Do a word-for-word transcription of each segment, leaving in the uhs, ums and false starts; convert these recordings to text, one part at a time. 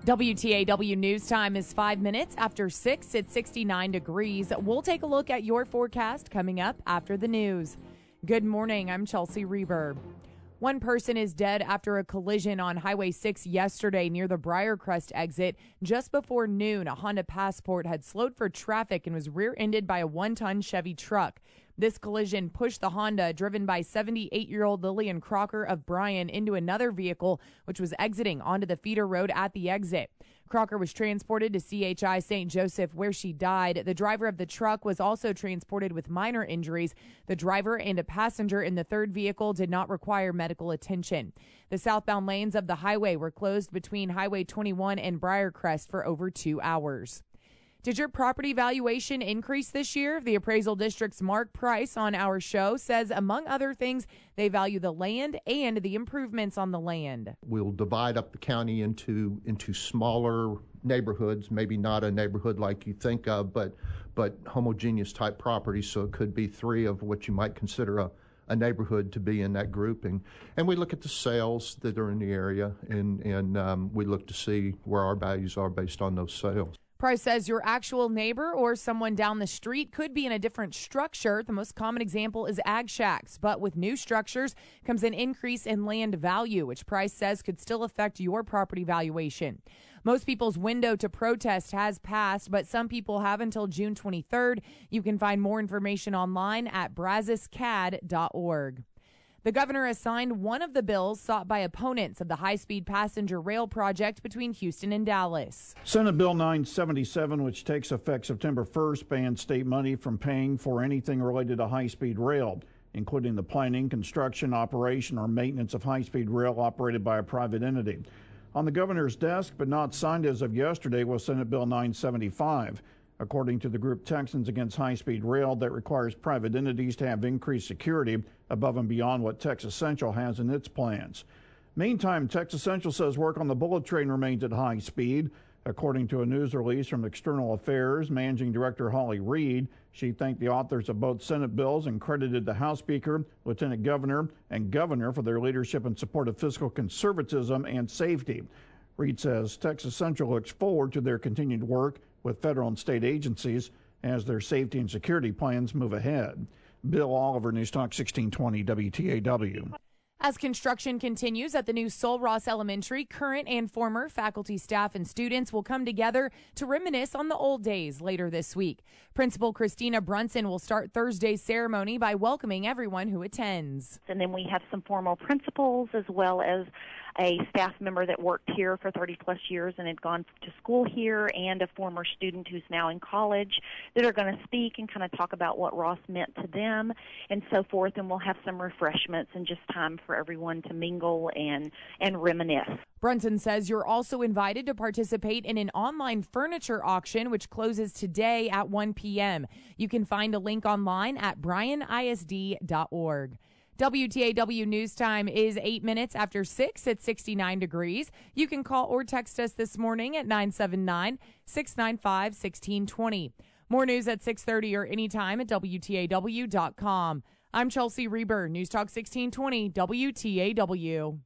W T A W News Time is five minutes after six. It's sixty-nine degrees. We'll take a look at your forecast coming up after the news. Good morning. I'm Chelsea Reber. One person is dead after a collision on Highway six yesterday near the Briarcrest exit. Just before noon, a Honda Passport had slowed for traffic and was rear-ended by a one-ton Chevy truck. This collision pushed the Honda, driven by seventy-eight-year-old Lillian Crocker of Bryan, into another vehicle, which was exiting onto the feeder road at the exit. Crocker was transported to C H I Saint Joseph, where she died. The driver of the truck was also transported with minor injuries. The driver and a passenger in the third vehicle did not require medical attention. The southbound lanes of the highway were closed between Highway twenty-one and Briarcrest for over two hours. Did your property valuation increase this year? The Appraisal District's Mark Price on our show says, among other things, they value the land and the improvements on the land. We'll divide up the county into into smaller neighborhoods, maybe not a neighborhood like you think of, but but homogeneous type properties. So it could be three of what you might consider a, a neighborhood to be in that grouping. And we look at the sales that are in the area, and, and um, we look to see where our values are based on those sales. Price says your actual neighbor or someone down the street could be in a different structure. The most common example is ag shacks, but with new structures comes an increase in land value, which Price says could still affect your property valuation. Most people's window to protest has passed, but some people have until June twenty-third. You can find more information online at brazos cad dot org. The governor assigned one of the bills sought by opponents of the high-speed passenger rail project between Houston and Dallas. Senate Bill nine seventy-seven, which takes effect September first, bans state money from paying for anything related to high-speed rail, including the planning, construction, operation, or maintenance of high-speed rail operated by a private entity. On the governor's desk, but not signed as of yesterday, was Senate Bill nine seventy-five. According to the group Texans Against High-Speed Rail, that requires private entities to have increased security above and beyond what Texas Central has in its plans. Meantime, Texas Central says work on the bullet train remains at high speed. According to a news release from External Affairs, Managing Director Holly Reed, she thanked the authors of both Senate bills and credited the House Speaker, Lieutenant Governor, and Governor for their leadership in support of fiscal conservatism and safety. Reed says Texas Central looks forward to their continued work with federal and state agencies as their safety and security plans move ahead. Bill Oliver, News Talk sixteen twenty W T A W. As construction continues at the new Sul Ross Elementary, current and former faculty, staff, and students will come together to reminisce on the old days later this week. Principal Christina Brunson will start Thursday's ceremony by welcoming everyone who attends. And then we have some formal principals as well as a staff member that worked here for thirty plus years and had gone to school here, and a former student who's now in college that are going to speak and kind of talk about what Ross meant to them and so forth. And we'll have some refreshments and just time for everyone to mingle and, and reminisce. Brunson says you're also invited to participate in an online furniture auction, which closes today at one p.m. You can find a link online at bryan I S D dot org. W T A W News Time is eight minutes after six at sixty-nine degrees. You can call or text us this morning at nine seven nine, six nine five, one six two zero. More news at six thirty or anytime at W T A W dot com. I'm Chelsea Reber, News Talk sixteen twenty W T A W.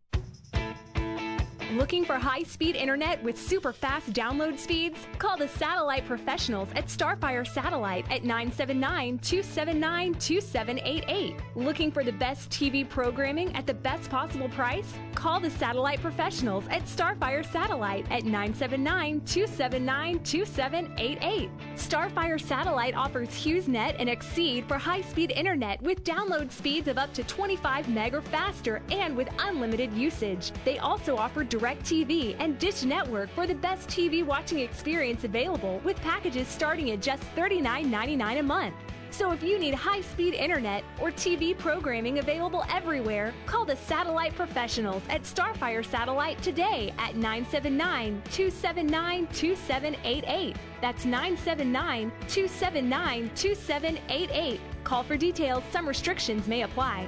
Looking for high-speed internet with super fast download speeds? Call the satellite professionals at Starfire Satellite at nine seven nine, two seven nine, two seven eight eight. Looking for the best T V programming at the best possible price? Call the satellite professionals at Starfire Satellite at nine seven nine, two seven nine, two seven eight eight. Starfire Satellite offers HughesNet and Exceed for high-speed internet with download speeds of up to twenty-five meg or faster and with unlimited usage. They also offer DirecTV and Dish Network for the best T V watching experience available with packages starting at just thirty-nine ninety-nine a month. So if you need high-speed internet or T V programming available everywhere, call the satellite professionals at Starfire Satellite today at nine seven nine, two seven nine, two seven eight eight. That's nine seven nine, two seven nine, two seven eight eight. Call for details. Some restrictions may apply.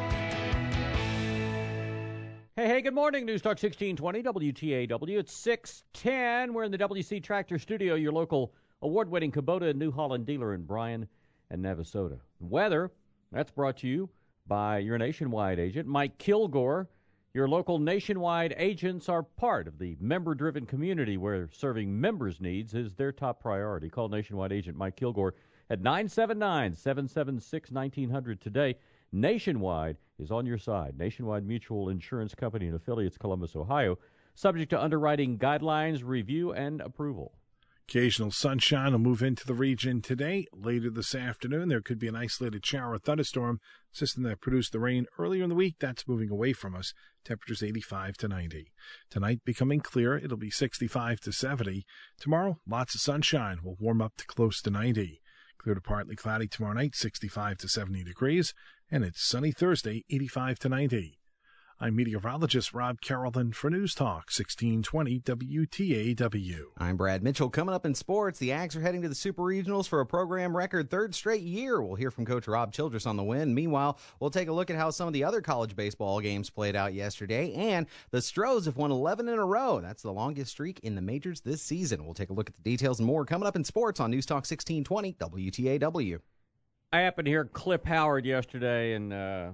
Hey, hey, good morning. News Talk sixteen twenty W T A W. It's six ten. We're in the W C Tractor Studio, your local award-winning Kubota and New Holland dealer in Bryan and Navasota. Weather, that's brought to you by your nationwide agent, Mike Kilgore. Your local Nationwide agents are part of the member-driven community where serving members' needs is their top priority. Call Nationwide agent Mike Kilgore at nine seven nine, seven seven six, one nine zero zero today. Nationwide is on your side. Nationwide Mutual Insurance Company and affiliates, Columbus, Ohio. Subject to underwriting guidelines, review, and approval. Occasional sunshine will move into the region today. Later this afternoon, there could be an isolated shower or thunderstorm. System that produced the rain earlier in the week, that's moving away from us. Temperatures eighty-five to ninety. Tonight, becoming clear, it'll be sixty-five to seventy. Tomorrow, lots of sunshine. Will warm up to close to ninety. Clear to partly cloudy tomorrow night, sixty-five to seventy degrees. And it's sunny Thursday, eighty-five to ninety. I'm meteorologist Rob Carrollton for News Talk sixteen twenty W T A W. I'm Brad Mitchell. Coming up in sports, the Ags are heading to the Super Regionals for a program record third straight year. We'll hear from Coach Rob Childress on the win. Meanwhile, we'll take a look at how some of the other college baseball games played out yesterday. And the Stros have won eleven in a row. That's the longest streak in the majors this season. We'll take a look at the details and more coming up in sports on News Talk sixteen twenty W T A W. I happened to hear Clip Howard yesterday, and uh,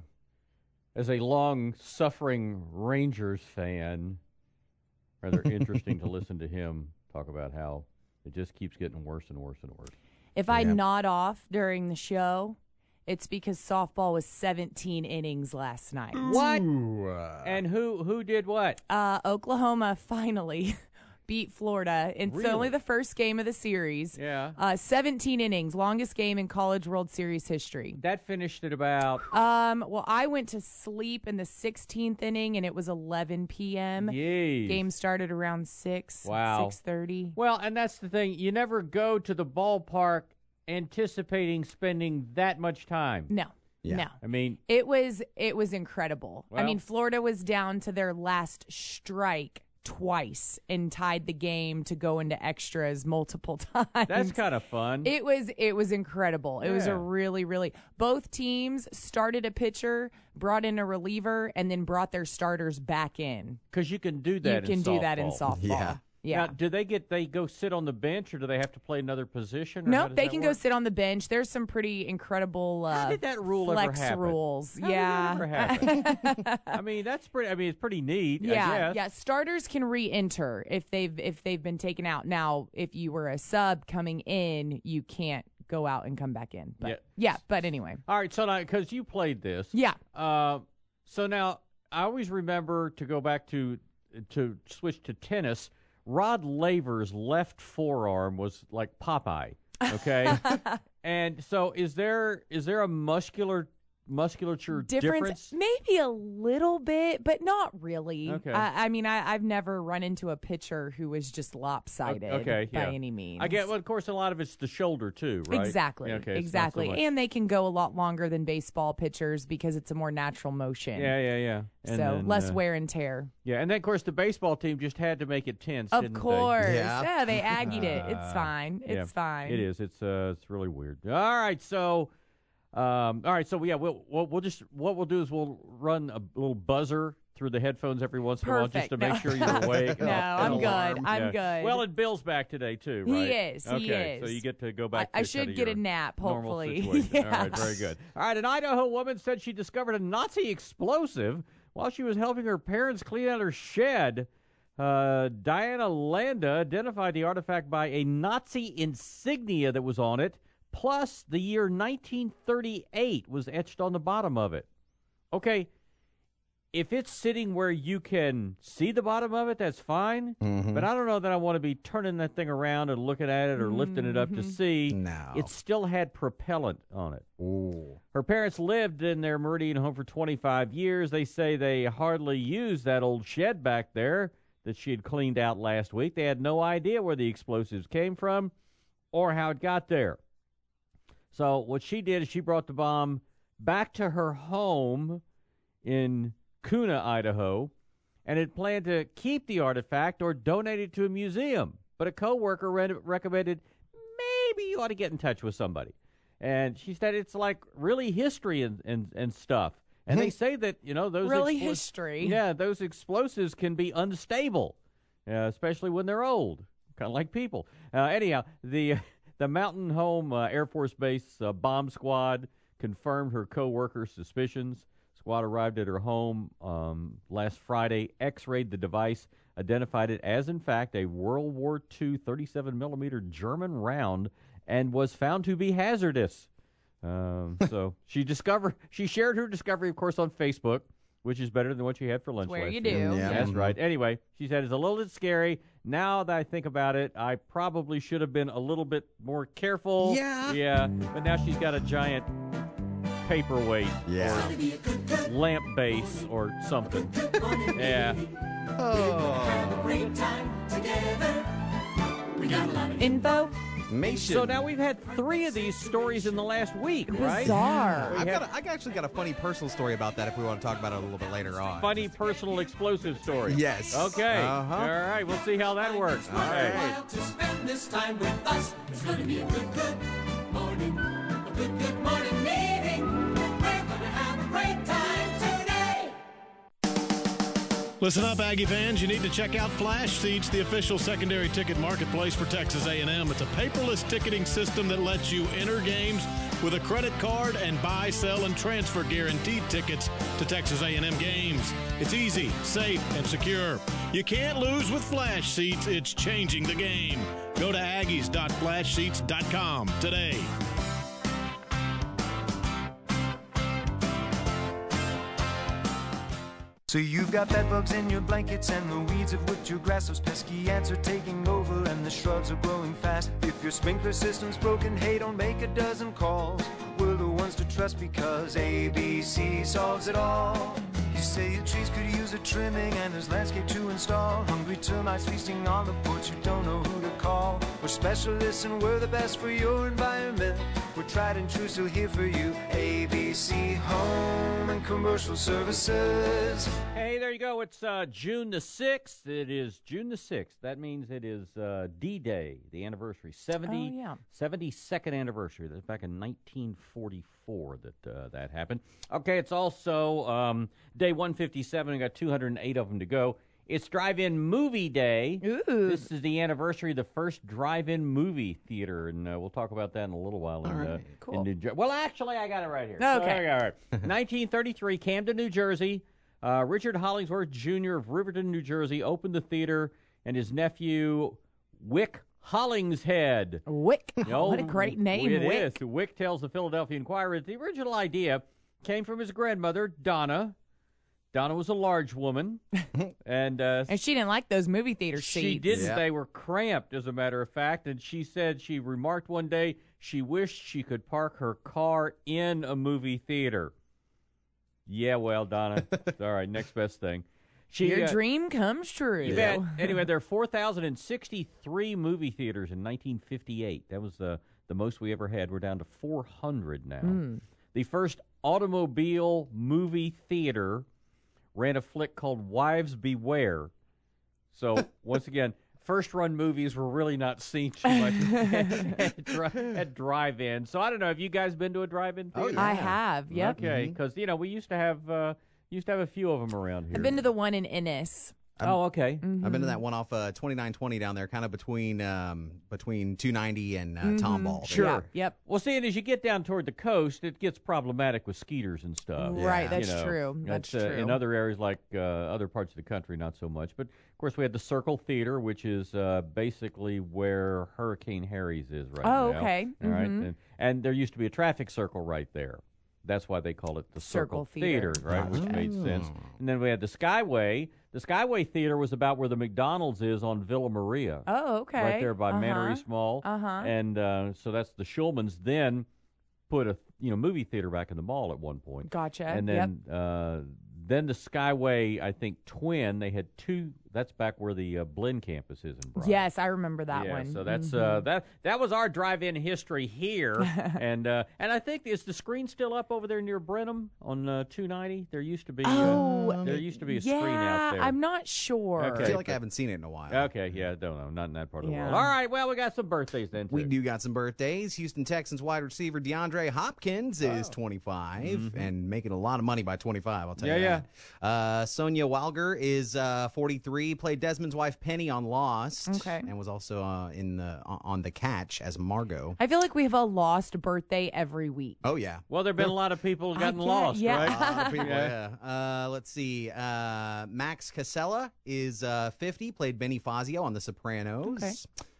as a long-suffering Rangers fan, rather interesting to listen to him talk about how it just keeps getting worse and worse and worse. If I Yeah. nod off during the show, it's because softball was seventeen innings last night. What? And who who did what? Uh, Oklahoma finally beat Florida. It's Really? only the first game of the series. Yeah. Uh, seventeen innings, longest game in College World Series history. That finished at about Um, well, I went to sleep in the sixteenth inning, and it was eleven p.m. Yay. Game started around six, Wow. six thirty. Well, and that's the thing. You never go to the ballpark anticipating spending that much time. No, Yeah. no. I mean, It was it was incredible. I Well- mean, Florida was down to their last strike twice and tied the game to go into extras multiple times. that's kind of fun. It was it was incredible. It was Yeah. a really really both teams started a pitcher, brought in a reliever, and then brought their starters back in. Because you can do that you can in do that in softball. softball. Yeah. Yeah. Now, do they get they go sit on the bench, or do they have to play another position? Or how Nope, does they that can work? go sit on the bench. There's some pretty incredible uh, How did that rule ever flex happen? rules. How did yeah. that ever happen? I mean, that's pretty. I mean, it's pretty neat. I Yeah, guess. yeah. Starters can re-enter if they've if they've been taken out. Now, if you were a sub coming in, you can't go out and come back in. But Yeah. yeah, but anyway. All right, so now because you played this, Yeah. Uh, so now I always remember to go back to to switch to tennis. Rod Laver's left forearm was like Popeye. Okay, and so is there is there a muscular musculature difference? Maybe a little bit, but not really. Okay. I, I mean, I, I've never run into a pitcher who was just lopsided Okay, by yeah. any means. I get. Well, of course, a lot of it's the shoulder too, right? Exactly. Yeah, okay, it's not so exactly. much- and they can go a lot longer than baseball pitchers because it's a more natural motion. yeah, yeah, yeah. And so then, less uh, wear and tear. Yeah, and then of course the baseball team just had to make it tense. Of didn't they? course. Yeah. Yeah, they aggied it. It's Uh, fine. It's yeah, fine. It is. It's uh, it's really weird. All right, so, um, all right, so yeah, we'll, we'll we'll just what we'll do is we'll run a little buzzer through the headphones every once in a while just Perfect. to No. make sure you're awake. No, and I'm an good. alarm. I'm Yeah. good. Well, and Bill's back today too, He right? is. He Okay, so is. you get to go back. I- I to should kind of get a your nap, normal hopefully. situation. All right, Yeah. very good. All right, an Idaho woman said she discovered a Nazi explosive while she was helping her parents clean out her shed. Uh, Diana Landa identified the artifact by a Nazi insignia that was on it, plus the year nineteen thirty-eight was etched on the bottom of it. Okay, if it's sitting where you can see the bottom of it, that's fine. Mhm. But I don't know that I want to be turning that thing around and looking at it or lifting it up to Mhm. see. No. It still had propellant on it. Ooh. Her parents lived in their Meridian home for twenty-five years. They say they hardly used that old shed back there that she had cleaned out last week. They had no idea where the explosives came from or how it got there. So what she did is she brought the bomb back to her home in Kuna, Idaho, and had planned to keep the artifact or donate it to a museum. But a coworker re- recommended maybe you ought to get in touch with somebody. And she said it's like really history and, and, and stuff. And they say that, you know, those Really explo- history. Yeah, those explosives can be unstable, uh, especially when they're old, kind of like people. Uh, anyhow, the the Mountain Home uh, Air Force Base uh, bomb squad confirmed her co-worker's suspicions. Squad arrived at her home um, last Friday, x-rayed the device, identified it as, in fact, a World War Two thirty-seven millimeter German round, and was found to be hazardous. Um, so she discovered, she shared her discovery, of course, on Facebook, which is better than what she had for lunch Where last you year. do. Yeah. That's Mhm. right. Anyway, she said it's a little bit scary. Now that I think about it, I probably should have been a little bit more careful. Yeah. Yeah. But now she's got a giant paperweight Yeah. or lamp base or something. Yeah. Oh. Info? Nation. So now we've had three of these stories in the last week, right? Bizarre. We I've have got a, I actually got a funny personal story about that if we want to talk about it a little bit later on. funny personal explosive story. Yes. Okay. Uh-huh. All right. We'll see how that works. All right. While to spend this time with us. It's going to be a good, good morning. A good, good morning meeting. We're going to have a great time today. Listen up, Aggie fans. You need to check out Flash Seats, the official secondary ticket marketplace for Texas A and M. It's a paperless ticketing system that lets you enter games with a credit card and buy, sell, and transfer guaranteed tickets to Texas A and M games. It's easy, safe, and secure. You can't lose with Flash Seats. It's changing the game. Go to aggies dot flash seats dot com today. So you've got bedbugs in your blankets and the weeds have whipped your grass. Those pesky ants are taking over and the shrubs are growing fast. If your sprinkler system's broken, hey, don't make a dozen calls. We're the ones to trust because A B C solves it all. You say your trees could use a trimming and there's landscape to install. Hungry termites feasting on the porch, you don't know who to call. We're specialists and we're the best for your environment. We're tried and true, still here for you. A B C Home and Commercial Services. Hey, there you go. It's uh, June the sixth. It is June the sixth. That means it is uh, D-Day, the anniversary. seventy, Oh, yeah. seventy-second anniversary. That's back in nineteen forty-four that uh, that happened. Okay, it's also um, day one fifty-seven. We got two hundred eight of them to go. It's Drive-In Movie Day. Ooh. This is the anniversary of the first drive-in movie theater, and uh, we'll talk about that in a little while. In, uh, Cool. in New Jer- well, actually, I got it right here. Okay. All right. nineteen thirty-three, Camden, New Jersey. Uh, Richard Hollingsworth Junior of Riverton, New Jersey, opened the theater, and his nephew, Wick Hollingshead. Wick. Oh, What a great name, It Wick. is. Wick tells the Philadelphia Inquirer that the original idea came from his grandmother, Donna. Donna was a large woman, and uh, And she didn't like those movie theater she seats. didn't. Yeah. They were cramped, as a matter of fact. And she said she remarked one day she wished she could park her car in a movie theater. Yeah, well, Donna. All right, next best thing. She, Your uh, dream comes true. You bet. Anyway, there are four thousand sixty-three movie theaters in nineteen fifty-eight. That was the, the most we ever had. We're down to four hundred now. Mm. The first automobile movie theater ran a flick called Wives Beware. So, once again, first-run movies were really not seen too much at, at, dri- at drive-in. So, I don't know. Have you guys been to a drive-in Oh, theater? yeah. I have, yep. Okay, because, you know, we used to have uh, used to have a few of them around here. I've been to the one in Ennis. Oh, okay. Mm-hmm. I've been to that one off uh, twenty-nine twenty down there, kind of between um, between two ninety and uh, Tomball. there. Sure. Yeah, yep. Well, see, and as you get down toward the coast, it gets problematic with skeeters and stuff. Right, Yeah. that's You know, true. That's uh, true. In other areas like uh, other parts of the country, not so much. But, of course, we had the Circle Theater, which is uh, basically where Hurricane Harry's is right Oh, now. okay. All right. Mhm. And, and there used to be a traffic circle right there. That's why they call it the Circle Circle, Theater. right, which Gotcha. made sense. And then we had the Skyway. The Skyway Theater was about where the McDonald's is on Villa Maria. Oh, okay. Right there by uh-huh. Mannery Mall. Uh-huh. And uh, so that's the Schulmans then put a you know movie theater back in the mall at one point. Gotcha. And then uh, then the Skyway, I think, Twin, they had two. That's back where the uh, Blinn campus is in Bryan. Yes, I remember that yeah, one. So that's Mhm. uh, that. That was our drive-in history here, and uh, and I think is the screen still up over there near Brenham on uh, two ninety. There used to be. Oh, uh, there used to be a yeah, screen out there. I'm not sure. Okay. I feel like I haven't seen it in a while. Okay, yeah, I don't know, not in that part of the Yeah. world. All right, well, we got some birthdays then. Too. We do got some birthdays. Houston Texans wide receiver DeAndre Hopkins is twenty-five and making a lot of money by twenty-five, I'll tell Mm-hmm. Yeah, you that. Uh, Sonia Walger is uh, forty-three. three, played Desmond's wife Penny on Lost. Okay. And was also uh, in the on The Catch as Margot. I feel like we have a lost birthday every week. Oh, yeah. Well, there have been a lot of people gotten get- lost, yeah. right? A lot of people, yeah. Uh, let's see. Uh, Max Casella is uh, fifty, played Benny Fazio on The Sopranos. Okay.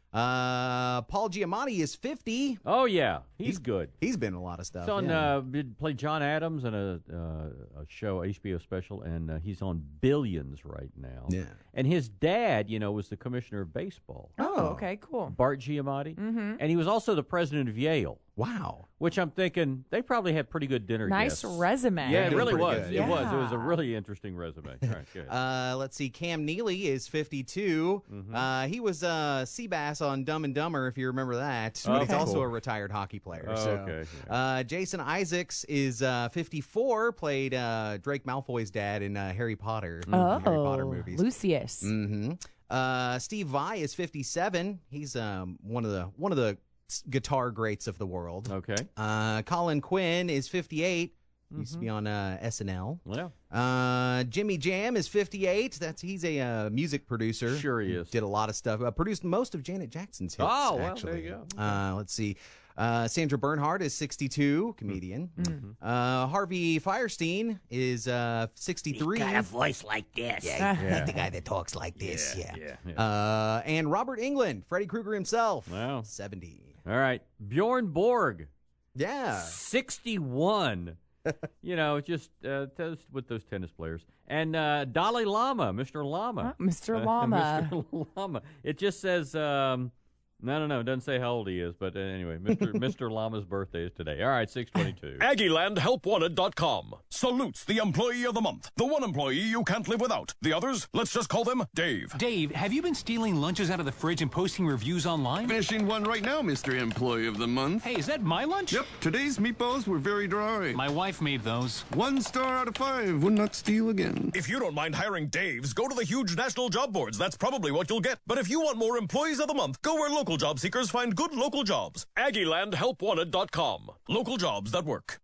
Uh, Paul Giamatti is fifty. Oh, yeah. He's, He's- good. He's been in a lot of stuff. He's on, yeah. uh, did play John Adams in a, uh, a show, H B O special, and uh, he's on Billions right now. Yeah. And his dad, you know, was the commissioner of baseball, Oh, okay, cool. Bart Giamatti. Mm-hmm. And he was also the president of Yale, Wow. which I'm thinking they probably had pretty good dinner Nice guests. resume. Yeah, it Doing really pretty was. good. It was. It Yeah. was a really interesting resume. All right, good. Uh, let's see. Cam Neely is fifty-two. Mhm. Uh, he was uh, Seabass on Dumb and Dumber, if you remember that. But he's Okay. also Cool. a retired hockey player. Oh, so. okay, yeah. Uh, Jason Isaacs is uh, fifty-four. Played uh, Drake Malfoy's dad in uh, Harry Potter. Oh, Harry Potter movies. Lucius. Mm-hmm. Uh, Steve Vai is fifty-seven. He's um, one of the one of the s- guitar greats of the world. Okay. Uh, Colin Quinn is fifty-eight. Used to be Mhm. on uh, S N L. Well, Uh, Jimmy Jam is fifty-eight. That's he's a uh, music producer. Sure he is. Did a lot of stuff. Uh, produced most of Janet Jackson's hits. Oh, well, there actually. you go. Uh, let's see. Uh, Sandra Bernhard is sixty-two, comedian. Mm-hmm. Uh, Harvey Firestein is uh, sixty-three. Got a voice like this. Yeah, Yeah. like the guy that talks like this. Yeah. yeah, yeah. Uh, and Robert Englund, Freddy Krueger himself, Wow. seventy. All right. Bjorn Borg, Yeah. sixty-one. You know, just uh, those, with those tennis players. And uh, Dalai Lama, Mister Lama. Oh, Mister Uh, Llama. Mister Llama. It just says, um, no, no, no, it doesn't say how old he is. But uh, anyway, Mister Mister Llama's birthday is today. All right, six twenty-two. Aggieland Help Wanted dot com salutes the employee of the month. The one employee you can't live without. The others, let's just call them Dave. Dave, have you been stealing lunches out of the fridge and posting reviews online? Finishing one right now, Mister Employee of the Month. Hey, is that my lunch? Yep, today's meatballs were very dry. My wife made those. One star out of five. Would not steal again. If you don't mind hiring Daves, go to the huge national job boards. That's probably what you'll get. But if you want more employees of the month, go where local job seekers find good local jobs. Aggieland Help Wanted dot com. Local jobs that work.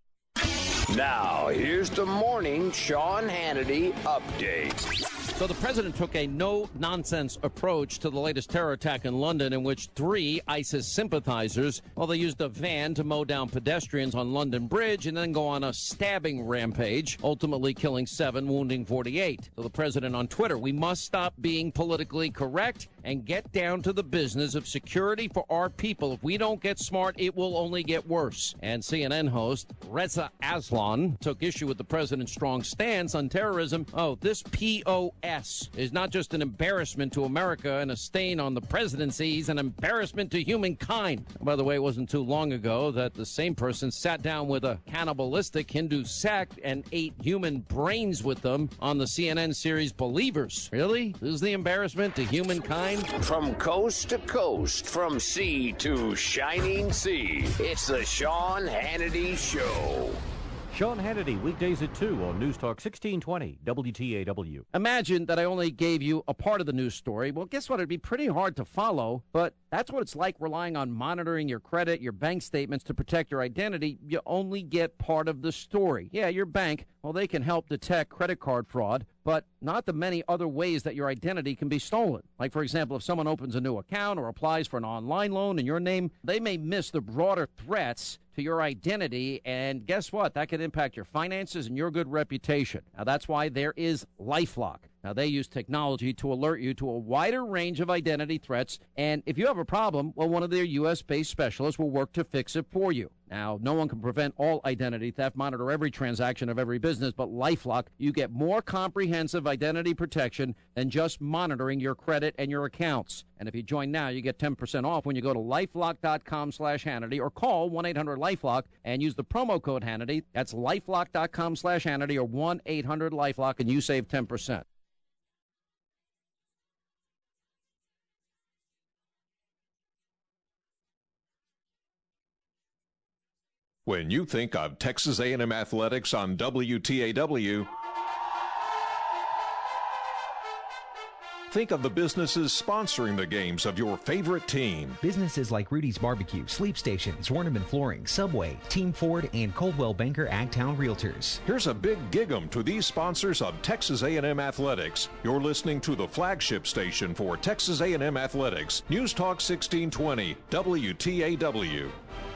Now, here's the morning Sean Hannity update. So the president took a no-nonsense approach to the latest terror attack in London in which three ISIS sympathizers, well, they used a van to mow down pedestrians on London Bridge and then go on a stabbing rampage, ultimately killing seven, wounding forty-eight. So the president on Twitter, we must stop being politically correct and get down to the business of security for our people. If we don't get smart, it will only get worse. And C N N host Reza Aslan took issue with the president's strong stance on terrorism. Oh, this P O S is not just an embarrassment to America and a stain on the presidency. He's an embarrassment to humankind. By the way, it wasn't too long ago that the same person sat down with a cannibalistic Hindu sect and ate human brains with them on the C N N series Believers. Really? This is the embarrassment to humankind? From coast to coast, from sea to shining sea, it's the Sean Hannity Show. Sean Hannity, weekdays at two on News Talk sixteen twenty W T A W. Imagine that I only gave you a part of the news story. Well, guess what? It'd be pretty hard to follow, but that's what it's like relying on monitoring your credit, your bank statements to protect your identity. You only get part of the story. Yeah, your bank, well, they can help detect credit card fraud, but not the many other ways that your identity can be stolen. Like, for example, if someone opens a new account or applies for an online loan in your name, they may miss the broader threats to your identity, and guess what? That could impact your finances and your good reputation. Now, that's why there is LifeLock. Now, they use technology to alert you to a wider range of identity threats, and if you have a problem, well, one of their U S-based specialists will work to fix it for you. Now, no one can prevent all identity theft, monitor every transaction of every business, but LifeLock, you get more comprehensive identity protection than just monitoring your credit and your accounts. And if you join now, you get ten percent off when you go to lifelock.com slash Hannity or call one eight hundred LifeLock and use the promo code Hannity. That's lifelock.com slash Hannity or one eight hundred LifeLock, and you save ten percent. When you think of Texas A and M athletics on W T A W, Think of the businesses sponsoring the games of your favorite team. Businesses like Rudy's Barbecue, Sleep Stations, Warnerman Flooring, Subway, Team Ford, and Coldwell Banker Agtown Realtors. Here's a big gig-em to these sponsors of Texas A and M Athletics. You're listening to the flagship station for Texas A and M Athletics, News Talk sixteen twenty, W T A W.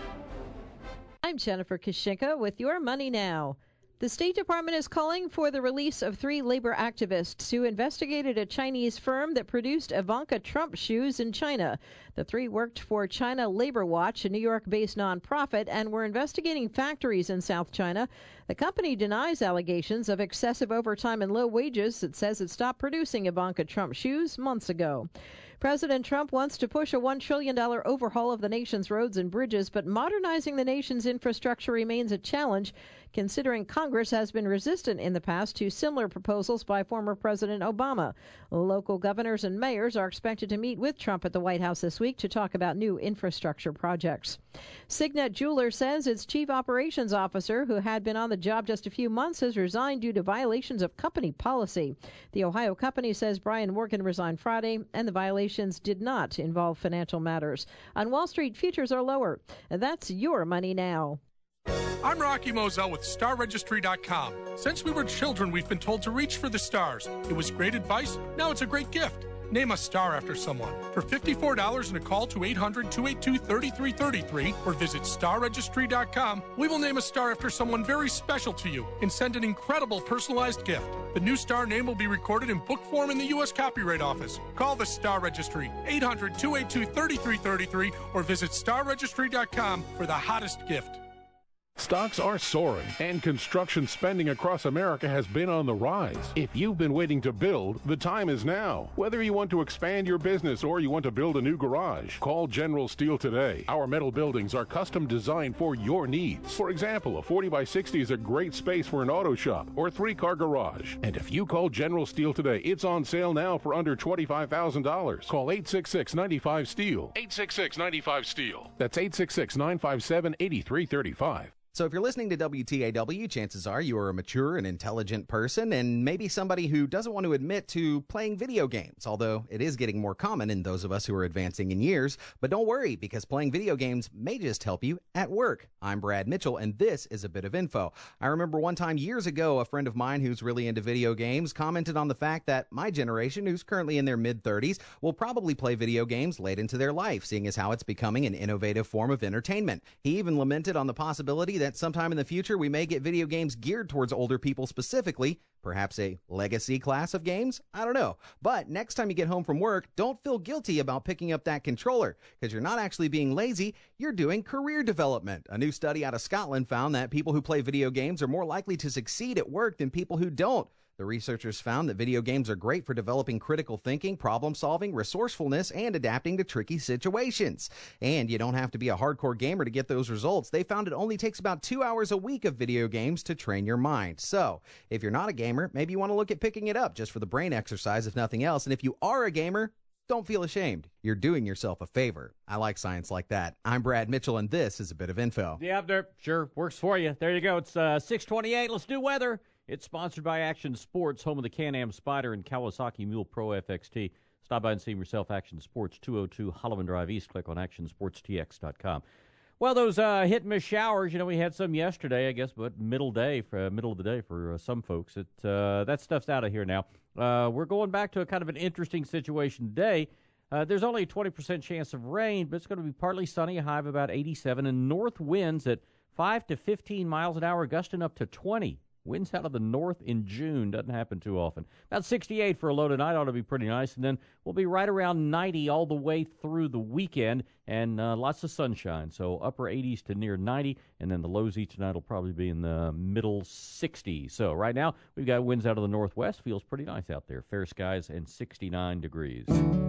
I'm Jennifer Kashinka with Your Money Now. The State Department is calling for the release of three labor activists who investigated a Chinese firm that produced Ivanka Trump shoes in China. The three worked for China Labor Watch, a New York-based nonprofit, and were investigating factories in South China. The company denies allegations of excessive overtime and low wages. It says it stopped producing Ivanka Trump shoes months ago. President Trump wants to push a one trillion dollars overhaul of the nation's roads and bridges, but modernizing the nation's infrastructure remains a challenge, considering Congress has been resistant in the past to similar proposals by former President Obama. Local governors and mayors are expected to meet with Trump at the White House this week to talk about new infrastructure projects. Signet Jewelers says its chief operations officer, who had been on the job just a few months, has resigned due to violations of company policy. The Ohio company says Brian Morgan resigned Friday, and the violations did not involve financial matters. On Wall Street, futures are lower. That's Your Money Now. I'm Rocky Moselle with Star Registry dot com. Since we were children, we've been told to reach for the stars. It was great advice. Now it's a great gift. Name a star after someone. For fifty-four dollars and a call to eight hundred, two eight two, three three three three or visit Star Registry dot com, we will name a star after someone very special to you and send an incredible personalized gift. The new star name will be recorded in book form in the U S Copyright Office. Call the Star Registry, eight hundred, two eight two, three three three three or visit Star Registry dot com for the hottest gift. Stocks are soaring, and construction spending across America has been on the rise. If you've been waiting to build, the time is now. Whether you want to expand your business or you want to build a new garage, call General Steel today. Our metal buildings are custom designed for your needs. For example, a forty by sixty is a great space for an auto shop or three-car garage. And if you call General Steel today, it's on sale now for under twenty-five thousand dollars. Call eight six six, nine five, STEEL. eight six six, nine five, STEEL. That's eight six six, nine five seven, eight three three five. So if you're listening to W T A W, chances are you are a mature and intelligent person and maybe somebody who doesn't want to admit to playing video games, although it is getting more common in those of us who are advancing in years. But don't worry, because playing video games may just help you at work. I'm Brad Mitchell, and this is a bit of info. I remember one time years ago, a friend of mine who's really into video games commented on the fact that my generation, who's currently in their mid-thirties, will probably play video games late into their life, seeing as how it's becoming an innovative form of entertainment. He even lamented on the possibility that sometime in the future we may get video games geared towards older people specifically, perhaps a legacy class of games? I don't know. But next time you get home from work, don't feel guilty about picking up that controller, because you're not actually being lazy, you're doing career development. A new study out of Scotland found that people who play video games are more likely to succeed at work than people who don't. The researchers found that video games are great for developing critical thinking, problem solving, resourcefulness, and adapting to tricky situations. And you don't have to be a hardcore gamer to get those results. They found it only takes about two hours a week of video games to train your mind. So, if you're not a gamer, maybe you want to look at picking it up just for the brain exercise, if nothing else. And if you are a gamer, don't feel ashamed. You're doing yourself a favor. I like science like that. I'm Brad Mitchell, and this is a bit of info. Yeah, there sure works for you. There you go. It's uh, six twenty-eight. Let's do weather. It's sponsored by Action Sports, home of the Can-Am Spyder and Kawasaki Mule Pro F X T. Stop by and see yourself. Action Sports, two oh two Holloman Drive East. Click on action sports t x dot com. Well, those uh, hit and miss showers, you know, we had some yesterday, I guess, but middle day, for uh, middle of the day for uh, some folks. It uh, that stuff's out of here now. Uh, we're going back to a kind of an interesting situation today. Uh, there's only a twenty percent chance of rain, but it's going to be partly sunny, a high of about eighty-seven, and north winds at five to fifteen miles an hour, gusting up to twenty. Winds out of the north in June. Doesn't happen too often. About sixty-eight for a low tonight. Ought to be pretty nice. And then we'll be right around ninety all the way through the weekend, and uh, lots of sunshine. So upper eighties to near ninety, and then the lows each night will probably be in the middle sixties. So right now we've got winds out of the northwest. Feels pretty nice out there. Fair skies and sixty-nine degrees.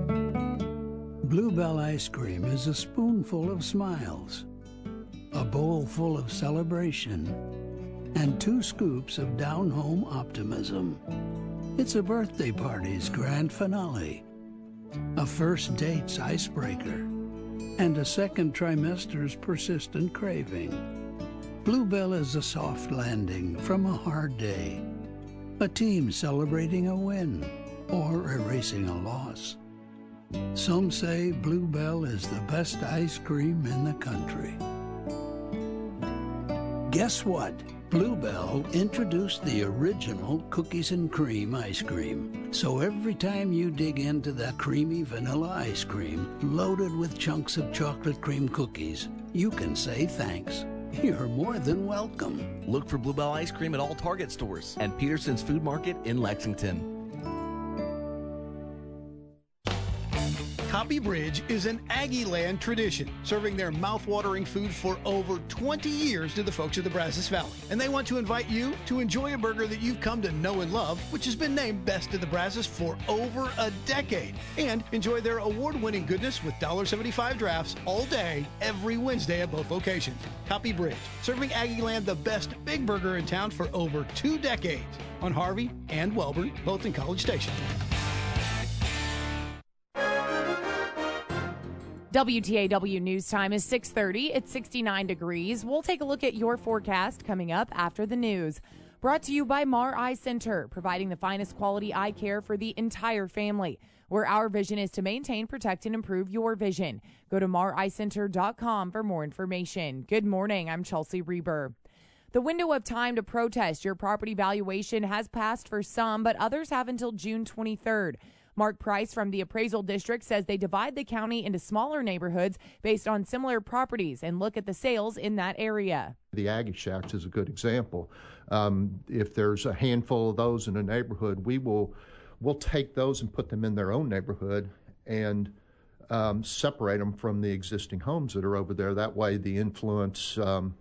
Bluebell ice cream is a spoonful of smiles, a bowl full of celebration, and two scoops of down-home optimism. It's a birthday party's grand finale, a first date's icebreaker, and a second trimester's persistent craving. Bluebell is a soft landing from a hard day, a team celebrating a win, or erasing a loss. Some say Bluebell is the best ice cream in the country. Guess what? Bluebell introduced the original cookies and cream ice cream. So every time you dig into that creamy vanilla ice cream, loaded with chunks of chocolate cream cookies, you can say thanks. You're more than welcome. Look for Bluebell ice cream at all Target stores and Peterson's Food Market in Lexington. Copy Bridge is an Aggie Land tradition, serving their mouth-watering food for over twenty years to the folks of the Brazos Valley. And they want to invite you to enjoy a burger that you've come to know and love, which has been named Best of the Brazos for over a decade. And enjoy their award-winning goodness with one seventy-five drafts all day, every Wednesday at both locations. Copy Bridge, serving Aggie Land the best big burger in town for over two decades. On Harvey and Welborn, both in College Station. W T A W News Time is six thirty. It's sixty-nine degrees. We'll take a look at your forecast coming up after the news. Brought to you by Mar Eye Center, providing the finest quality eye care for the entire family, where our vision is to maintain, protect, and improve your vision. Go to mar eye center dot com for more information. Good morning. I'm Chelsea Reber. The window of time to protest your property valuation has passed for some, but others have until June twenty-third. Mark Price from the Appraisal District says they divide the county into smaller neighborhoods based on similar properties and look at the sales in that area. The Aggie Shacks is a good example. Um, if there's a handful of those in a neighborhood, we will we'll take those and put them in their own neighborhood and um, separate them from the existing homes that are over there. That way the influence um,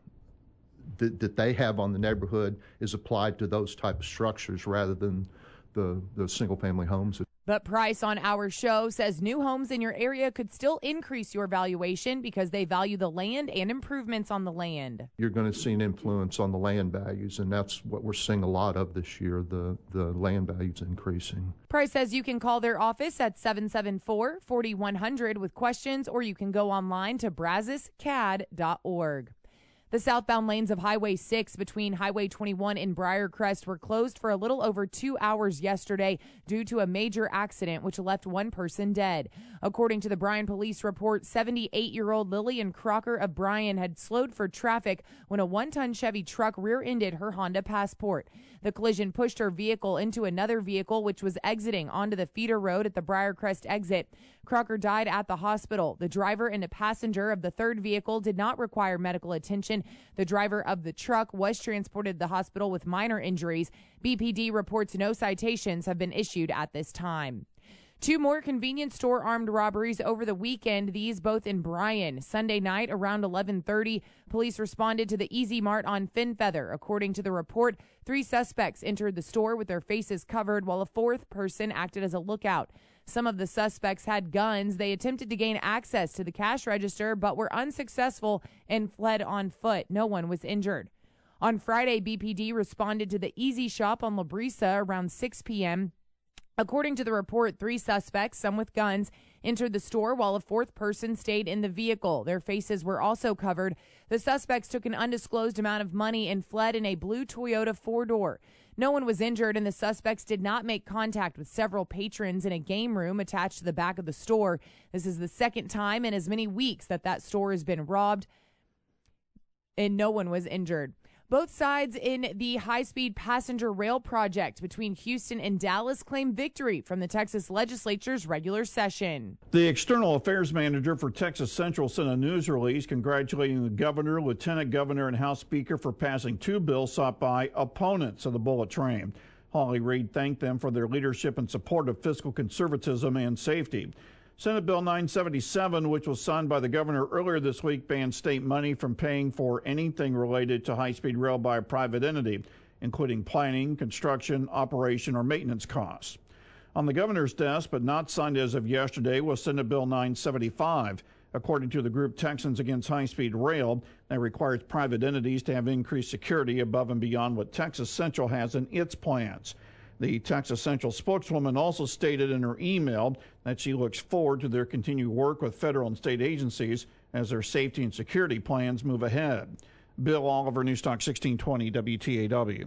that, that they have on the neighborhood is applied to those type of structures rather than the, the single-family homes. But Price on our show says new homes in your area could still increase your valuation because they value the land and improvements on the land. You're going to see an influence on the land values, and that's what we're seeing a lot of this year, the, the land values increasing. Price says you can call their office at seven seven four, four one zero zero with questions, or you can go online to brazos c a d dot org. The southbound lanes of Highway six between Highway twenty-one and Briarcrest were closed for a little over two hours yesterday due to a major accident which left one person dead. According to the Bryan Police Report, seventy-eight-year-old Lillian Crocker of Bryan had slowed for traffic when a one-ton Chevy truck rear-ended her Honda Passport. The collision pushed her vehicle into another vehicle which was exiting onto the feeder road at the Briarcrest exit. Crocker died at the hospital. The driver and a passenger of the third vehicle did not require medical attention. The driver of the truck was transported to the hospital with minor injuries. B P D reports no citations have been issued at this time. Two more convenience store armed robberies over the weekend, these both in Bryan. Sunday night around eleven thirty, police responded to the Easy Mart on Finfeather. According to the report, three suspects entered the store with their faces covered while a fourth person acted as a lookout. Some of the suspects had guns. They attempted to gain access to the cash register but were unsuccessful and fled on foot. No one was injured. On Friday, B P D responded to the Easy Shop on La Brisa around six p.m. According to the report, three suspects, some with guns, entered the store while a fourth person stayed in the vehicle. Their faces were also covered. The suspects took an undisclosed amount of money and fled in a blue Toyota four-door. No one was injured, and the suspects did not make contact with several patrons in a game room attached to the back of the store. This is the second time in as many weeks that that store has been robbed, and no one was injured. Both sides in the high-speed passenger rail project between Houston and Dallas claim victory from the Texas legislature's regular session. The External Affairs Manager for Texas Central sent a news release congratulating the governor, lieutenant governor, and House Speaker for passing two bills sought by opponents of the bullet train. Holly Reid thanked them for their leadership and support of fiscal conservatism and safety. Senate Bill nine seventy-seven, which was signed by the governor earlier this week, bans state money from paying for anything related to high-speed rail by a private entity, including planning, construction, operation, or maintenance costs. On the governor's desk, but not signed as of yesterday, was Senate Bill nine seventy-five. According to the group Texans Against High-Speed Rail, that requires private entities to have increased security above and beyond what Texas Central has in its plans. The Texas Central spokeswoman also stated in her email that she looks forward to their continued work with federal and state agencies as their safety and security plans move ahead. Bill Oliver, Newstalk sixteen twenty W T A W.